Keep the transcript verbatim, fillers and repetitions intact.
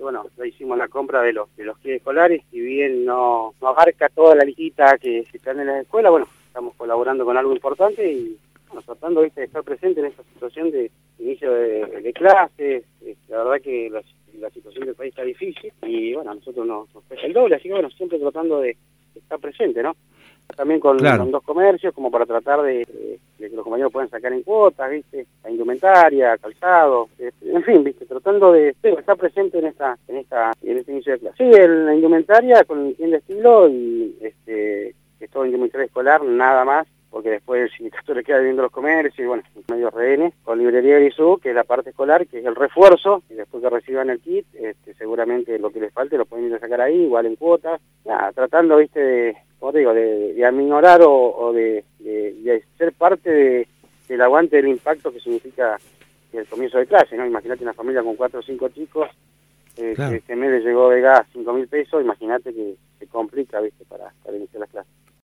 bueno, ya hicimos la compra de los de los kits escolares, si bien no, no abarca toda la listita que se están en la escuela, bueno, estamos colaborando con algo importante y bueno, tratando, ¿viste?, de estar presente en esta situación de inicio de, de clases. La verdad que la, la situación del país está difícil y bueno, a nosotros nos, nos pesa el doble, así que bueno, siempre tratando de, de estar presente, ¿no? También con, claro. con dos comercios, como para tratar de, de, de que los compañeros puedan sacar en cuotas, ¿viste? La indumentaria, calzado, este, en fin, ¿viste? Tratando de, de estar presente en esta en esta en este inicio de clase. Sí, el, la indumentaria con el de estilo y este que es todo indumentaria escolar, nada más, porque después el sindicato le queda viendo los comercios y bueno, medio rehenes, con librería y su, que es la parte escolar, que es el refuerzo, y después que reciban el kit, este, seguramente lo que les falte lo pueden ir a sacar ahí, igual en cuotas, nada, tratando, viste, de, como te digo, de, de aminorar o, o de, de, de ser parte de, del aguante del impacto que significa el comienzo de clase, ¿no? Imagínate una familia con cuatro o cinco chicos, eh, Claro. que este mes le llegó de gas cinco mil pesos, imagínate que se complica, viste, para, para iniciar las clases.